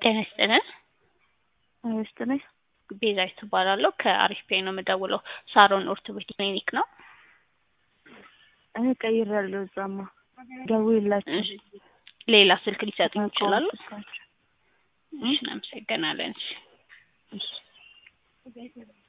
ጤና ይስጥልን። ይስጥልኝ። ቤዛዊት እባላለሁ ከአሪፍ ፔይ ነው የምደውለው። ሳሮን ኦርቶፔዲክ ክሊኒክ ነው። እኔ ቀይሬያለሁ። እዛማ ደውዪላቸው። እሺ፣ ሌላ ስልክ ሊሰጡኝ ይችላሉ? ስልካቸው። እሺ፣ እናመሰግናለን። እሺ እሺ